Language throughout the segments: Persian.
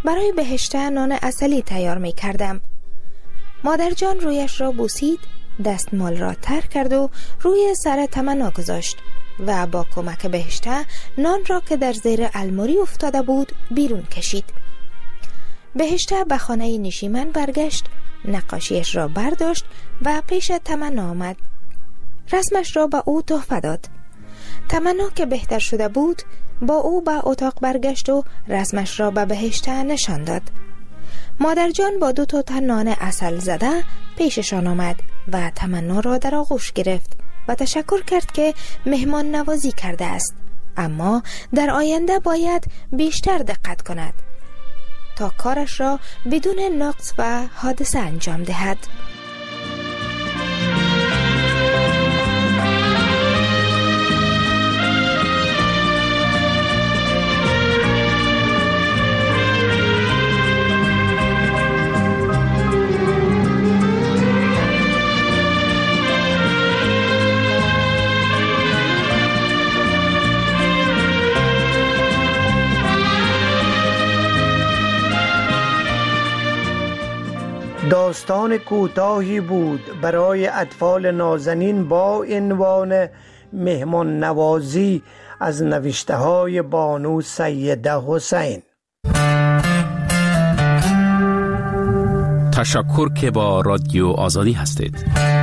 برای بهشته نان عسلی تیار می کردم. مادر جان رویش را بوسید، دستمال را تر کرد و روی سر تمنا گذاشت و با کمک بهشته نان را که در زیر الماری افتاده بود بیرون کشید. بهشته به خانه نشیمن برگشت، نقاشیش را برداشت و پیش تمنا آمد. رسمش را به او تحفه داد. تمنا که بهتر شده بود با او به اتاق برگشت و رسمش را به بهشته نشان داد. مادر جان با 2 تن نان عسل زده پیششان آمد و تمنا را در آغوش گرفت و تشکر کرد که مهمان نوازی کرده است، اما در آینده باید بیشتر دقت کند تا کارش را بدون نقص و حادثه انجام دهد. داستان کوتاهی بود برای اطفال نازنین با عنوان مهمان نوازی از نوشته های بانو سیده حسین. تشکر که با رادیو آزادی هستید.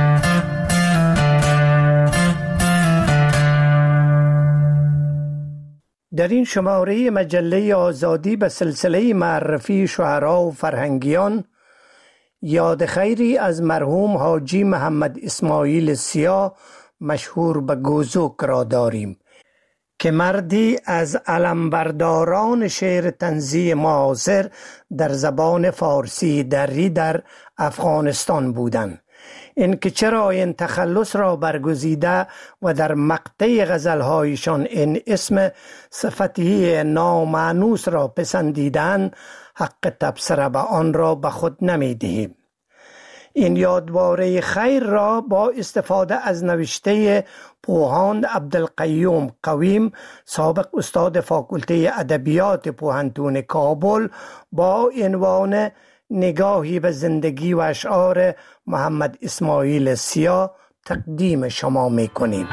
در این شماره مجله آزادی به سلسله معرفی شعرا و فرهنگیان یاد خیری از مرحوم حاجی محمد اسماعیل سیا مشهور به گوزوک را داریم که مردی از علمبرداران شعر طنزی معاصر در زبان فارسی دری در افغانستان بودند. این که چرا این تخلص را برگزیده و در مقطع غزلهایشان این اسم صفتی نامانوس را پسندیدند حق تبصره به آن را به خود نمی دهیم. این یادواره خیر را با استفاده از نوشته پوهاند عبدالقیوم قویم سابق استاد فاکولته ادبیات پوهنتون کابل با عنوان نگاهی به زندگی و اشعار محمد اسماعیل سیا تقدیم شما می کنیم.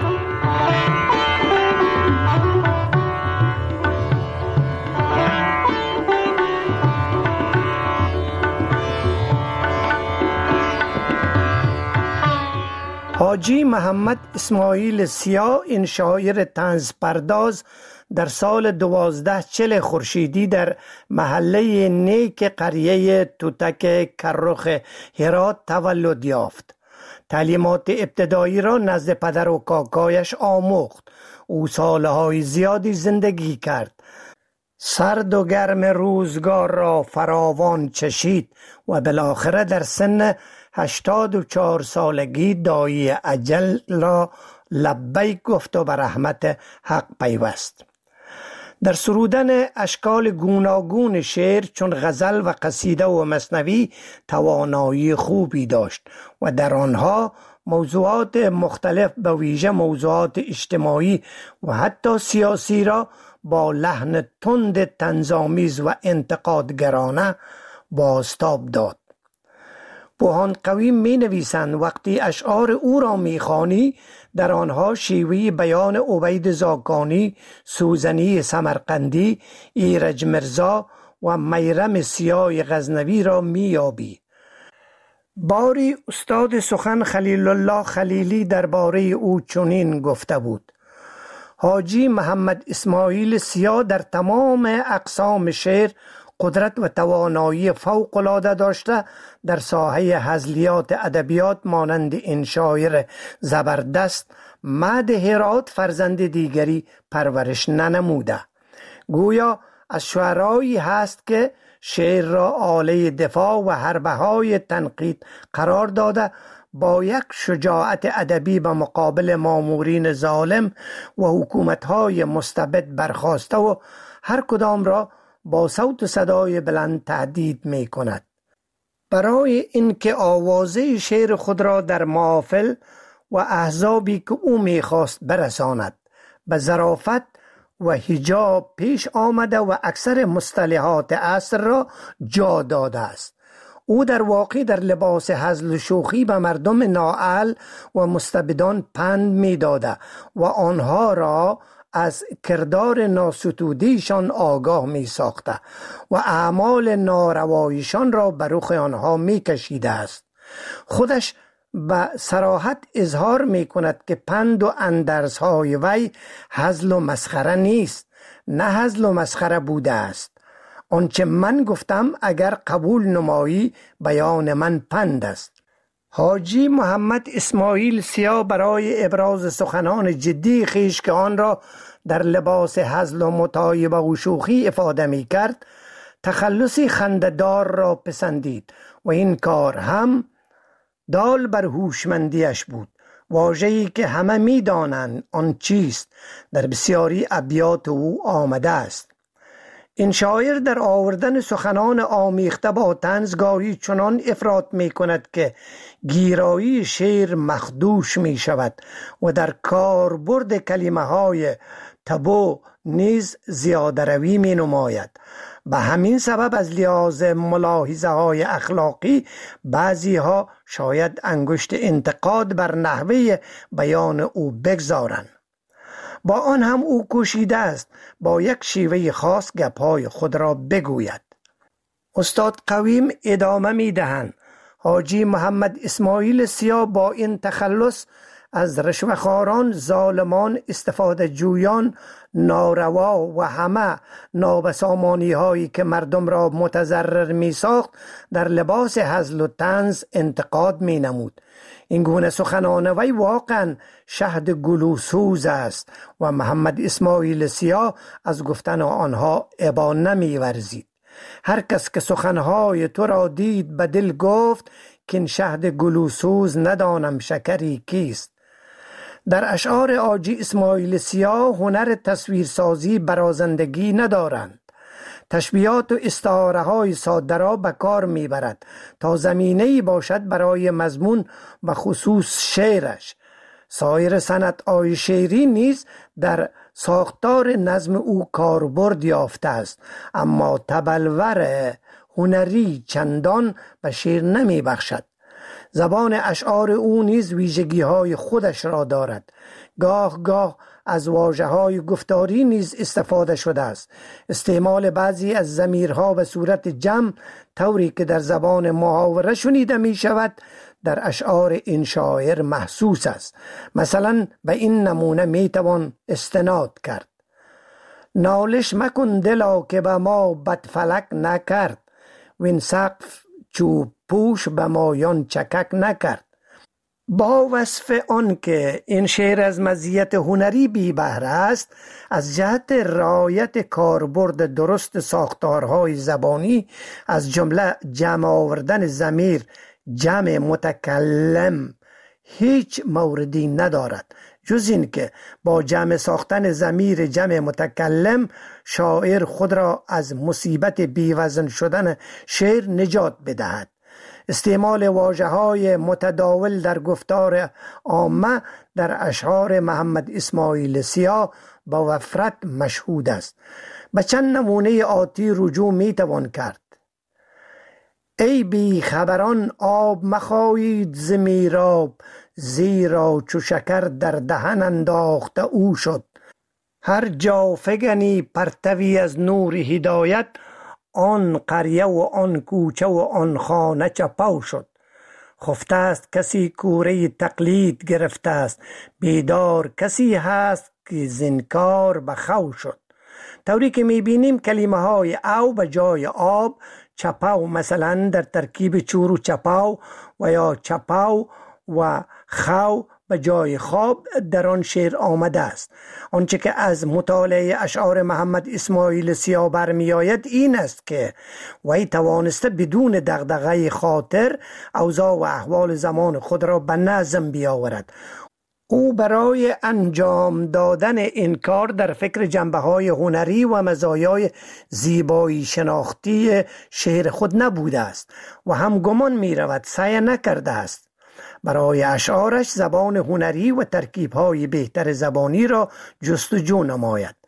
حاجی محمد اسماعیل سیا این شاعر طنز پرداز در سال 1240 خورشیدی در محله نیک قریه توتک کرخ هرات تولد یافت. تعلیمات ابتدایی را نزد پدر و کاکایش آموخت. او سالهای زیادی زندگی کرد. سرد و گرم روزگار را فراوان چشید و بالاخره در سن 84 سالگی دایی اجل را لبیک گفت و به رحمت حق پیوست. در سرودن اشکال گوناگون شعر چون غزل و قصیده و مثنوی توانایی خوبی داشت و در آنها موضوعات مختلف به ویژه موضوعات اجتماعی و حتی سیاسی را با لحن تند طنزآمیز و انتقادگرانه بازتاب داد. پوهاند قویم می نویسند وقتی اشعار او را می خوانی در آنها شیوه بیان عبید زاکانی، سوزنی سمرقندی، ایرج مرزا و میرم سیاه غزنوی را می یابی. باری استاد سخن خلیل الله خلیلی درباره او چنین گفته بود: حاجی محمد اسماعیل سیا در تمام اقسام شعر قدرت و توانایی فوق‌العاده داشته در ساحه هزلیات ادبیات مانند این شاعر زبردست مد هرات فرزند دیگری پرورش ننموده. گویا از شعرایی هست که شعر را آله دفاع و حربه‌های تنقید قرار داده با یک شجاعت ادبی به مقابل مامورین ظالم و حکومت‌های مستبد برخاسته و هر کدام را با صوت و صدای بلند تهدید می کند. برای اینکه آوازه شعر خود را در محافل و احزابی که او می خواست برساند به ظرافت و حجاب پیش آمده و اکثر مصطلحات عصر را جا داده است. او در واقع در لباس هزل و شوخی به مردم نااهل و مستبدان پند می داده و آنها را از کردار ناستودیشان آگاه می ساخته و اعمال نارواییشان را بر رخ آنها می کشیده است. خودش به صراحت اظهار می کند که پند و اندرز های وی هزل و مسخره نیست، نه هزل و مسخره بوده است. آنچه من گفتم اگر قبول نمایی بیان من پند است. حاجی محمد اسماعیل سیا برای ابراز سخنان جدی خیش که آن را در لباس هزل و مطایبه و شوخی افاده می کرد، تخلصی خنده‌دار را پسندید و این کار هم دال بر هوشمندیش بود. واژه‌ای که همه می دانند آن چیست در بسیاری ابیات او آمده است. این شاعر در آوردن سخنان آمیخته با طنزگاهی چنان افراط می کند که گیرایی شعر مخدوش می شود و در کاربرد کلمه های تبو نیز زیاده روی می نماید. به همین سبب از لحاظ ملاحظه های اخلاقی بعضی ها شاید انگشت انتقاد بر نحوه بیان او بگذارند. با آن هم او کوشیده است با یک شیوه خاص گپ‌های خود را بگوید. استاد قویم ادامه می دهند حاجی محمد اسماعیل سیا با این تخلص از رشوه‌خواران، ظالمان، استفاده جویان، ناروا و همه نابسامانی هایی که مردم را متضرر می ساخت در لباس هزل و طنز انتقاد می نمود. این گونه سخنان وی واقعا شهد گلوسوز است و محمد اسماعیل سیا از گفتن آنها ابا نمی ورزید. هر کس که سخنهای تو را دید به دل گفت که این شهد گلوسوز ندانم شکری کیست. در اشعار حاجی اسماعیل سیا هنر تصویرسازی برازندگی ندارند. تشبیهات و استعاره های ساده را به کار میبرد تا زمینه‌ای باشد برای مضمون و خصوص شعرش. سایر صنعت‌های شعری نیز در ساختار نظم او کاربرد یافته است، اما تبلور هنری چندان به شعر نمی بخشد. زبان اشعار او نیز ویژگی های خودش را دارد. گاه گاه از واژه های گفتاری نیز استفاده شده است. استعمال بعضی از ضمیرها به صورت جمع طوری که در زبان محاوره شنیده می شود در اشعار این شاعر محسوس است. مثلا به این نمونه می توان استناد کرد: نالش مکن دلا که به ما بدفلک نکرد، وین سقف چوب پوش به مایان چکک نکرد. با وصف آن که این شعر از مزیت هنری بی بهره است، از جهت رعایت کاربرد درست ساختارهای زبانی از جمله جمع آوردن ضمیر جمع متکلم هیچ موردی ندارد، جز این که با جمع ساختن ضمیر جمع متکلم شاعر خود را از مصیبت بیوزن شدن شعر نجات بدهد. استعمال واژه‌های متداول در گفتار عامه در اشعار محمد اسماعیل سیا با وفرت مشهود است. به چند نمونه آتی رجوع می توان کرد: ای بی خبران آب مخایید ز میراب، زیرا چو شکر در دهن انداخته او شد. هر جا فگنی پرتوی از نور هدایت، آن قریه و آن کوچه و آن خانه چپاو شد. خفته است کسی کوره تقلید گرفته است، بیدار کسی هست که زنکار به خو شد. طوری که میبینیم کلمه های او به جای آب، چپاو مثلا در ترکیب چورو چپاو و یا چپاو و خو به جای خواب در آن شعر آمده است. آنچه که از مطالعه اشعار محمد اسماعیل سیا برمی آید این است که وی توانسته بدون دغدغه خاطر اوضاع و احوال زمان خود را به نظم بیاورد. او برای انجام دادن این کار در فکر جنبه‌های هنری و مزایای زیبایی شناختی شعر خود نبوده است و هم گمان می رود سعی نکرده است. برای اشعارش زبان هنری و ترکیب‌های بهتر زبانی را جستجو نماید.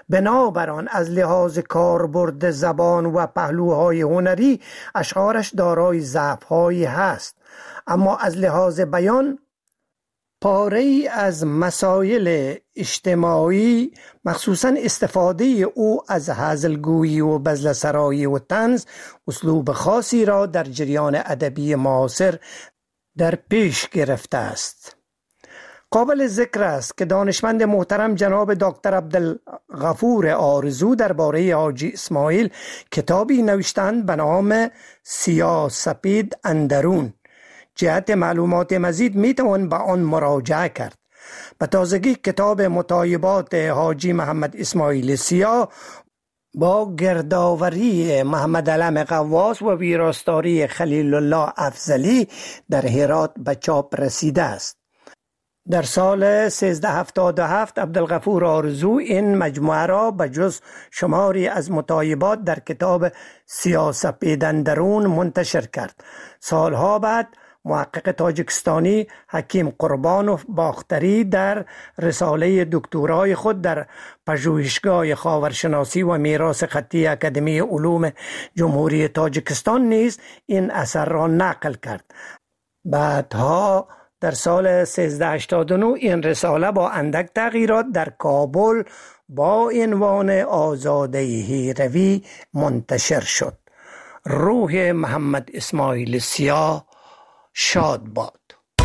بنابراین از لحاظ کاربرد زبان و پهلوهای هنری اشعارش دارای ضعف‌هایی هست، اما از لحاظ بیان پاره‌ای از مسائل اجتماعی، مخصوصاً استفاده او از هزلگویی و بزلسرایی و طنز، اسلوب خاصی را در جریان ادبی معاصر در پیش گرفته است. قابل ذکر است که دانشمند محترم جناب دکتر عبدالغفور آرزو درباره حاجی اسماعیل کتابی نوشتند به نام سیاه‌سپید اندرون. جهت معلومات مزید میتوان به آن مراجعه کرد. به تازگی کتاب مطایبات حاجی محمد اسماعیل سیاه با گردآوری محمد علم قواس و ویراستاری خلیل الله افضلی در هرات به چاپ رسیده است. در سال 1377 عبدالغفور آرزو این مجموعه را به جز شماری از مطایبات در کتاب سیاه‌سپید اندرون منتشر کرد. سالها بعد محقق تاجیکستانی حکیم قربانوف باختری در رساله دکترای خود در پژوهشگاه خاورشناسی و میراث خطی اکادمی علوم جمهوری تاجیکستان نیز این اثر را نقل کرد. بعدها در سال 1389 این رساله با اندک تغییرات در کابل با عنوان آزاده هیروی منتشر شد. روح محمد اسماعیل سیاه شاد باد.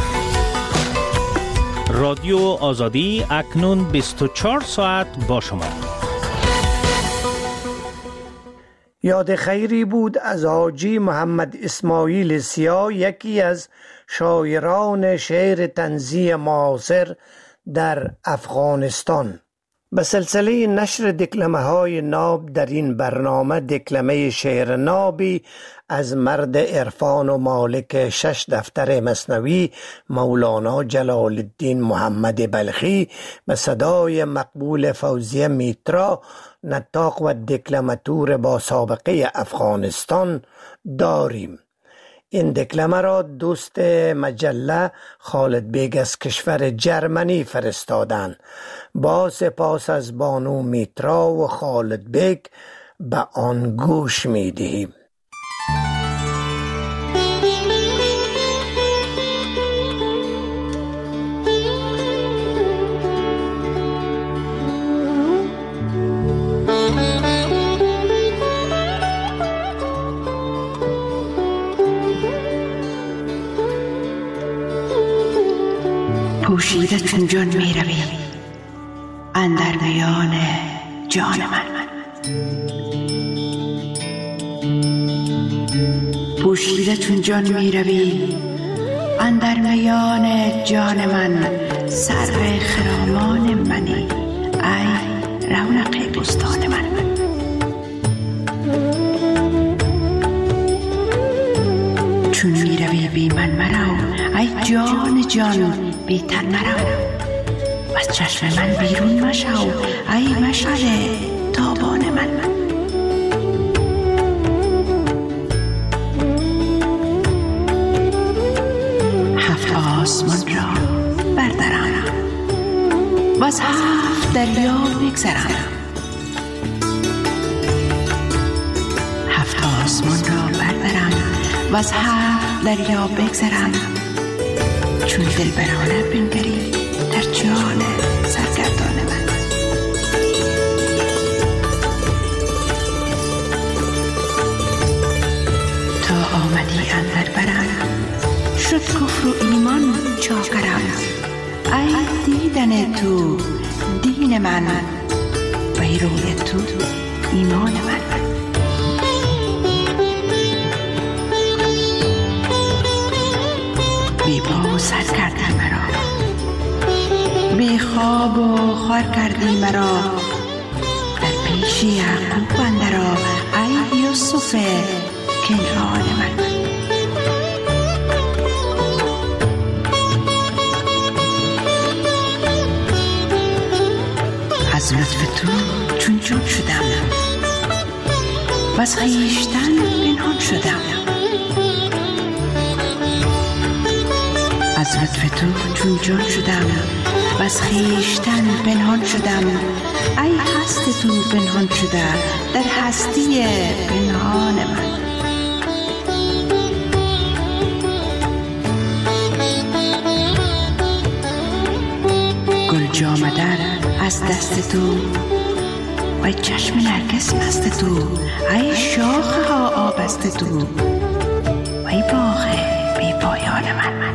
رادیو آزادی اکنون 24 ساعت با شما. یاد خیری بود از حاجی محمد اسماعیل سیاه، یکی از شاعران شعر طنزی معاصر در افغانستان. به سلسله نشر دکلمه های ناب در این برنامه دکلمه شعر نابی از مرد عرفان و مالک 6 دفتر مثنوی مولانا جلال الدین محمد بلخی به صدای مقبول فوزیه میترا، نطاق و دکلماتور با سابقه افغانستان داریم. این دکلمه را دوست مجله خالد بیگ از کشور جرمنی فرستادند. با سپاس از بانو میترا و خالد بیگ به آن گوش می دهیم. پوشیده چون جان می روی اندر میان جان من، پوشیده چون جان می روی اندر میان جان من، سر خرامان منی ای رونق بستان من. چون می روی بی من مرو ای جان جان بی تن مرو، از چشم من بیرون مشو ای مشعل تابان من. هفت آسمان را بردرم و از 7 دریا بگذرم، 7 آسمان را بردرم و از 7 دریا بگذرم، چون دل برانه بنگری در جان سرگردان من. تا آمدی اندر برم شد کفر و ایمان چاکرم، ای دیدن تو دین من و ای روی تو ایمان من. بی پا و سر کردی مرا، بی خواب و خوار کردی مرا، در پیش یعقوب اندرآ ای یوسف کنعان من. از لطف تو چون جود شدم و از خویشتن پنهان شدم، از لطف تو چون جان شدم و از خویشتن پنهان شدم. ای هست تو پنهان شده در هستی پنهان من. گل جامه در از دست تو، ای چشم نرگس مست تو، ای شاخه ها آبست تو، ای باغ بی پایان من.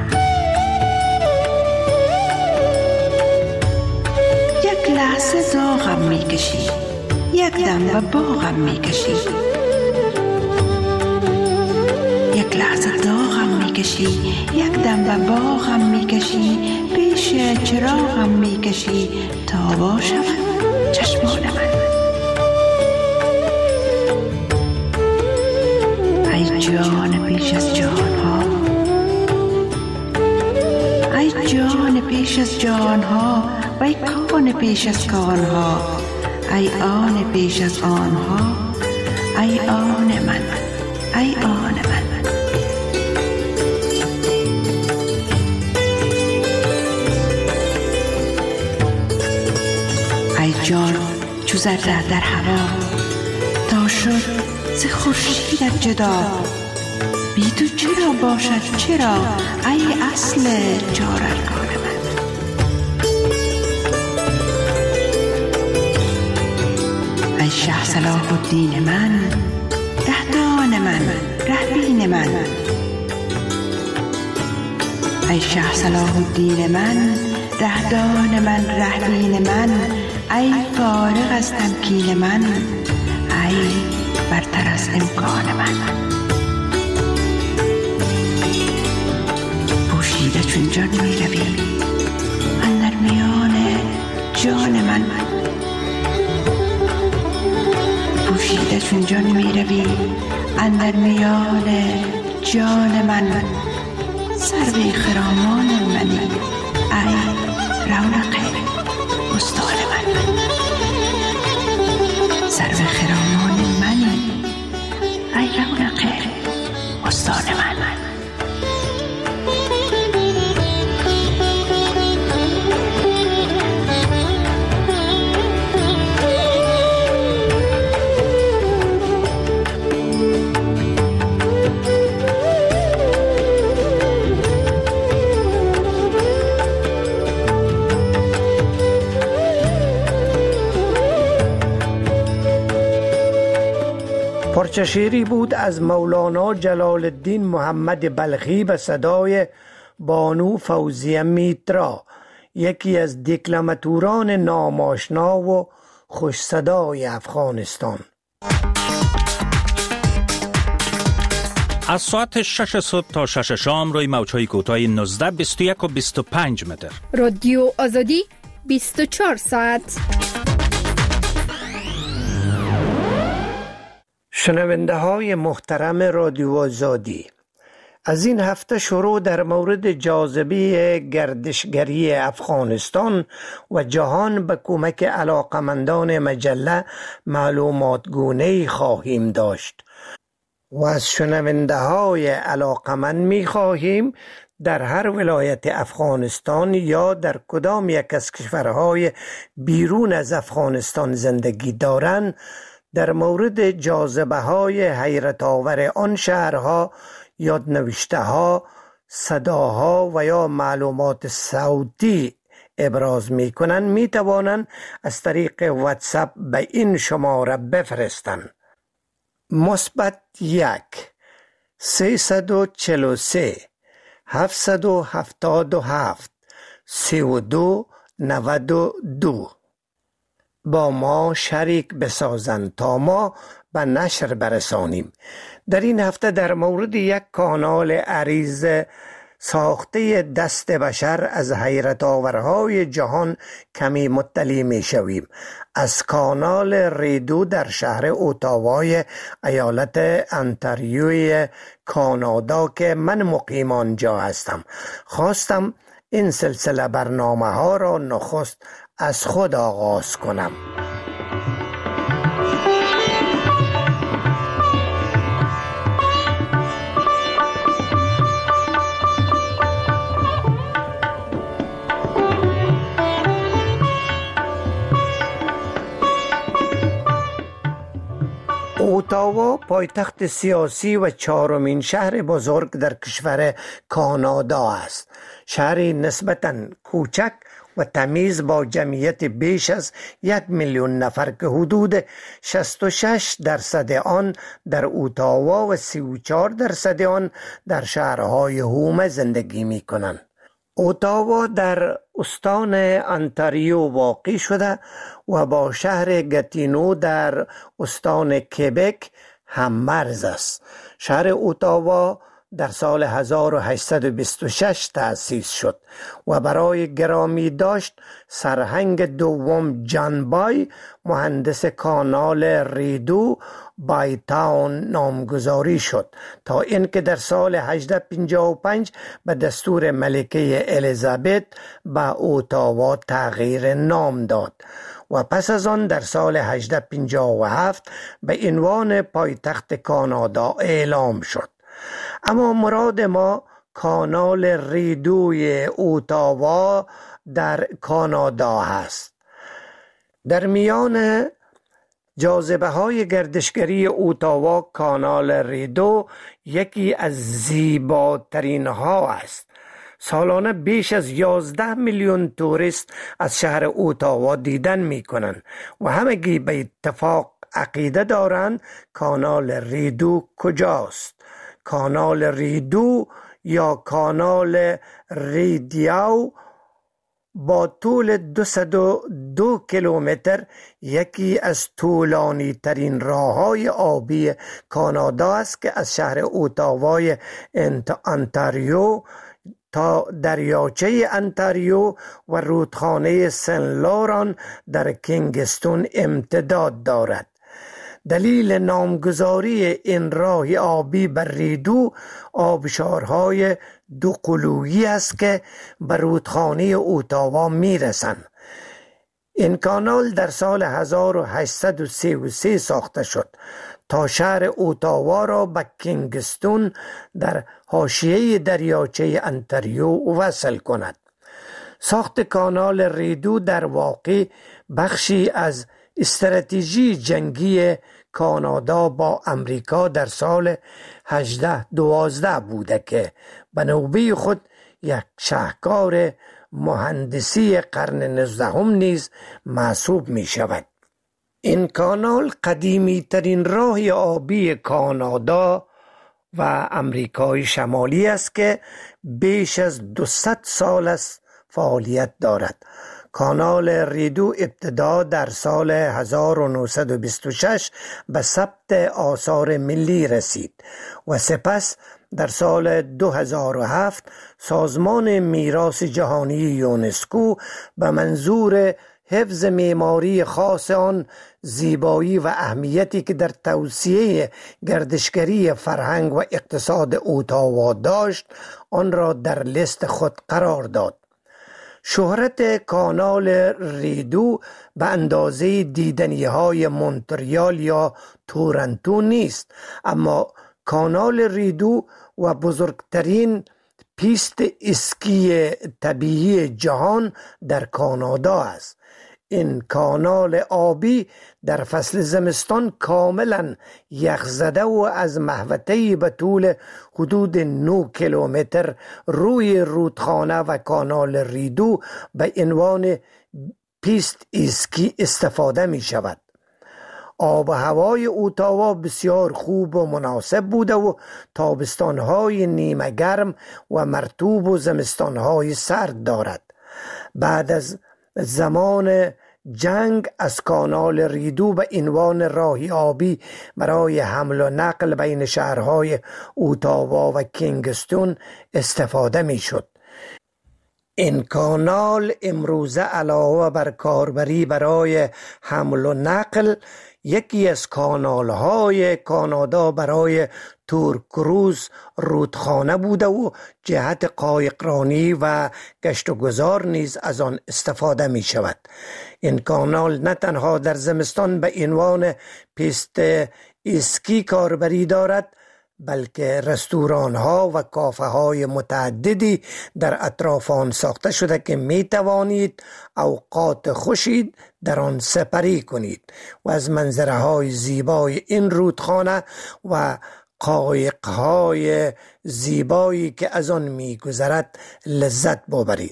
یک لحظه زاغم میکشی، یک دم به باغم میکشی. یک لحظه داغم میکشی، یک دم به باغم میکشی. پیش چراغم میکشی تا باشم چشمان من. ای جان پیش از جان ها، ای جان پیش از جان ها، و ای کان پیش از کان ها، ای آن پیش از آن ها، ای آن من، ای آن من. ای جان چو ذره در هوا، تا شد ز خورشیدت جدا. بی تو چرا باشد چرا، ای اصل چار ارکان من. ای شه صلاح الدین من، رهدان من، رهبین من. ای شه صلاح الدین من، رهدان من، رهبین من. ای فارغ از تمکین من، ای برتر از امکان من. پوشیده چون جان می روی اندر میان جان من. پوشیده چون جان می روی اندر میان جان من. سروی خرامان منی، ای رونق بستان من. سرو خرامان منی، ای رونق بستان من. پارچه شعری بود از مولانا جلال الدین محمد بلخی به صدای بانو فوزیه میترا، یکی از دکلماتوران ناماشنا و خوش صدای افغانستان. از ساعت 6 صبح تا 6 شام روی موج‌های کوتاه 19، 21 و 25 متر. رادیو آزادی 24 ساعت. شنونده های محترم رادیو آزادی، از این هفته شروع در مورد جاذبه گردشگری افغانستان و جهان به کمک علاقمندان مجله معلومات گونه‌ای خواهیم داشت و از شنونده های علاقمند می خواهیم در هر ولایت افغانستان یا در کدام یک از کشورهای بیرون از افغانستان زندگی دارند در مورد جاذبه های حیرت آور آن شهرها یادنوشته ها، صداها و یا معلومات صوتی ابراز می کنند. می توانند از طریق واتساپ به این شماره بفرستند: +1 343 777 3292 با ما شریک بسازند تا ما به نشر برسانیم. در این هفته در مورد یک کانال عریض ساخته دست بشر از حیرت آورهای جهان کمی مطلع می شویم. از کانال ریدو در شهر اوتاوای ایالت انتاریوی کانادا که من مقیم آنجا هستم، خواستم این سلسله برنامه ها را نخست از خود آغاز کنم. اتاوا پایتخت سیاسی و چهارمین شهر بزرگ در کشور کانادا است. شهری نسبتاً کوچک و تمیز با جمعیت بیش از 1,000,000 نفر که حدود 66% آن در اتاوا و 34% آن در شهرهای هومه زندگی می کنند. اتاوا در استان انتاریو واقع شده و با شهر گاتینو در استان کبک هم مرز است. شهر اتاوا در سال 1826 تأسیس شد و برای گرامی داشت سرهنگ دوم جان بای مهندس کانال ریدو بای تاون نامگذاری شد تا اینکه در سال 1855 به دستور ملکه الیزابت به اتاوا تغییر نام داد و پس از آن در سال 1857 به عنوان پایتخت کانادا اعلام شد. اما مراد ما کانال ریدوی اتاوا در کانادا هست. در میان جاذبه های گردشگری اتاوا کانال ریدو یکی از زیباترین ها است. سالانه بیش از 11 میلیون توریست از شهر اتاوا دیدن می کنند و همگی به اتفاق عقیده دارند کانال ریدو کجاست. کانال ریدو یا کانال ریدیاو با طول 202 کیلومتر یکی از طولانی ترین راههای آبی کانادا است که از شهر اتاوای انتاریو تا دریاچه انتاریو و رودخانه سن لوران در کینگستون امتداد دارد. دلیل نامگذاری این راه آبی بر ریدو آبشارهای دوقلویی است که به رودخانه اتاوا میرسند. این کانال در سال 1833 ساخته شد تا شهر اتاوا را به کینگستون در حاشیه دریاچه انتاریو وصل کند. ساخت کانال ریدو در واقع بخشی از استراتژی جنگی کانادا با امریکا در سال 1812 بوده که به نوبه خود یک شاهکار مهندسی قرن 19 نیز محسوب می شود. این کانال قدیمی ترین راه آبی کانادا و امریکای شمالی است که بیش از 200 سال است فعالیت دارد. کانال ریدو ابتدا در سال 1926 به ثبت آثار ملی رسید و سپس در سال 2007 سازمان میراث جهانی یونسکو به منظور حفظ معماری خاص آن، زیبایی و اهمیتی که در توسعه گردشگری فرهنگ و اقتصاد اتاوا داشت، آن را در لیست خود قرار داد. شهرت کانال ریدو به اندازه دیدنی‌های مونتریال یا تورنتو نیست، اما کانال ریدو و بزرگترین پیست اسکی طبیعی جهان در کانادا است. این کانال آبی در فصل زمستان کاملا یخزده و از محوطه‌ای به طول حدود 9 کیلومتر روی رودخانه و کانال ریدو به عنوان پیست اسکی استفاده می شود. آب و هوای اتاوا بسیار خوب و مناسب بوده و تابستان‌های نیمه گرم و مرطوب و زمستان‌های سرد دارد. بعد از زمان جنگ از کانال ریدو به عنوان راهی آبی برای حمل و نقل بین شهرهای اتاوا و کینگستون استفاده می شد. این کانال امروزه علاوه بر کاربری برای حمل و نقل یکی از کانال‌های کانادا برای تور کروز رودخانه بوده و جهت قایقرانی و گشت و گذار نیز از آن استفاده می شود. این کانال نه تنها در زمستان به عنوان پیست اسکی کاربری دارد، بلکه رستوران ها و کافه های متعددی در اطراف آن ساخته شده که می توانید اوقات خوشی در آن سپری کنید و از منظره های زیبای این رودخانه و قایق های زیبایی که از آن می گذرد لذت ببرید.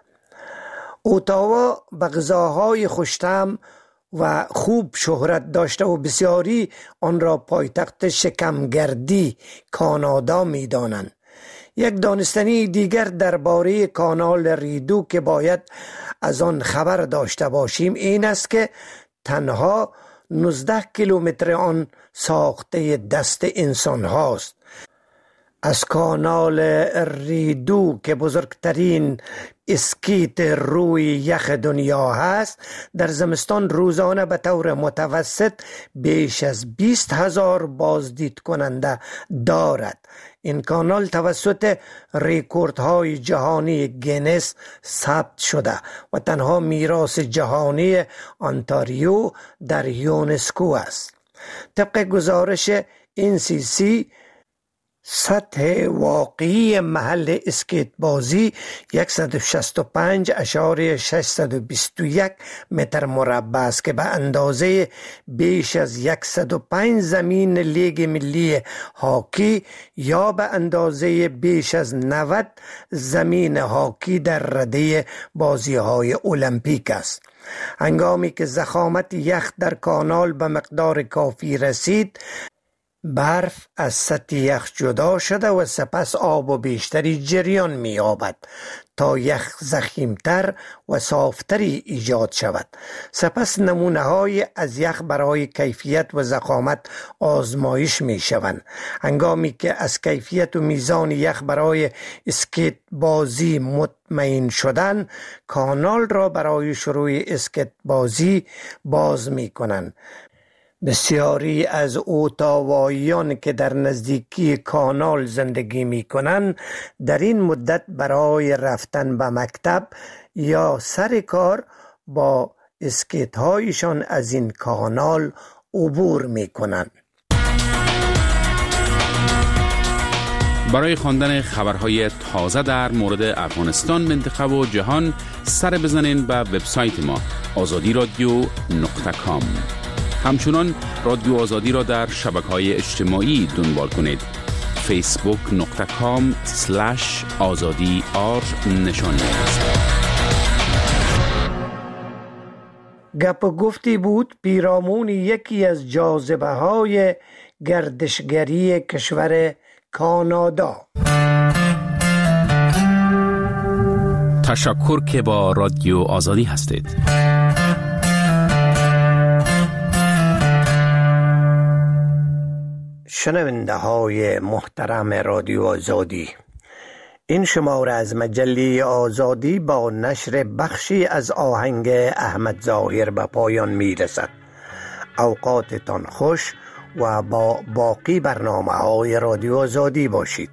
اتاوا به غذاهای خوش‌طعم و خوب شهرت داشته و بسیاری آن را پایتخت شکمگردی کانادا می دانند. یک دانستنی دیگر درباره کانال ریدو که باید از آن خبر داشته باشیم این است که تنها 19 کیلومتر آن ساخته دست انسان هاست. از کانال ریدو که بزرگترین اسکیت روی یخ دنیا هست در زمستان روزانه به طور متوسط بیش از 20,000 بازدید کننده دارد. این کانال توسط رکوردهای جهانی گینس ثبت شده و تنها میراث جهانی انتاریو در یونسکو است. طبق گزارش NCC سطح واقعی محل اسکیت بازی 165.621 متر مربع است که به اندازه بیش از 105 زمین لیگ ملی هاکی یا به اندازه بیش از 90 زمین هاکی در رده بازی‌های المپیک است. هنگامی که ضخامت یخ در کانال به مقدار کافی رسید، برف از سطح یخ جدا شده و سپس آب و بیشتری جریان می‌یابد تا یخ ضخیم‌تر و صافتری ایجاد شود. سپس نمونه‌های از یخ برای کیفیت و ضخامت آزمایش می‌شوند. هنگامی که از کیفیت و میزان یخ برای اسکیت بازی مطمئن شدن، کانال را برای شروع اسکیت بازی باز می‌کنند. بسیاری از اتاواییان که در نزدیکی کانال زندگی می کنند در این مدت برای رفتن به مکتب یا سر کار با اسکیت هایشان از این کانال عبور می کنند. برای خواندن خبرهای تازه در مورد افغانستان، منطقه و جهان سر بزنین به وبسایت ما azadiradio.com. همچنان رادیو آزادی را در شبکه‌های اجتماعی دنبال کنید. facebook.com/azadi نشان است. گپ و گفتی بود پیرامون یکی از جاذبه های گردشگری کشور کانادا. تشکر که با رادیو آزادی هستید. شنونده های محترم رادیو آزادی، این شماره از مجله آزادی با نشر بخشی از آهنگ احمد ظاهر به پایان می رسد. اوقاتتان خوش و با باقی برنامه های رادیو آزادی باشید.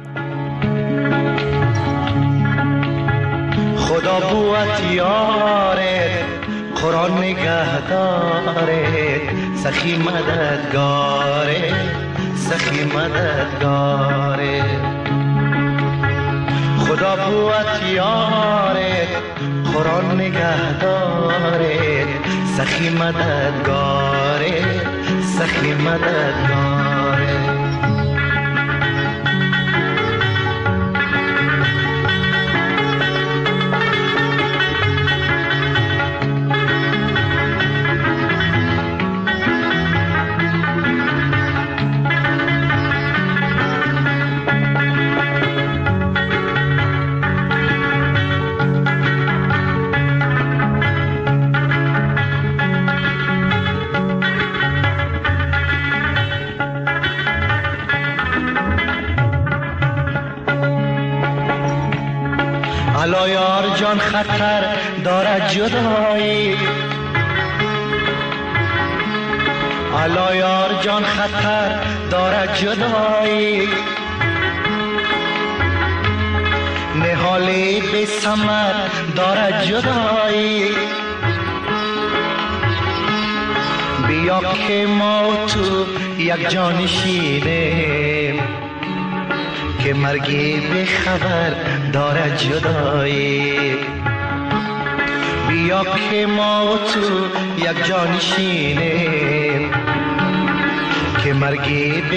خدا بوت یارت، قرآن نگهدارت، سخی مددگارت، سخی مددگارت. خدا بوت یارت، قرآن نگهدارت، سخی مددگارت، سخی مددگارت. الا یار جان خطر دارد جدایی، الا یار جان خطر دارد جدایی. نهالی به ثمر دارد جدایی. بیا که ما تو یک جانشینیم، که مرگی به خبر دارد جدایی. بیا که ما و تو یک جانشینیم که مرگی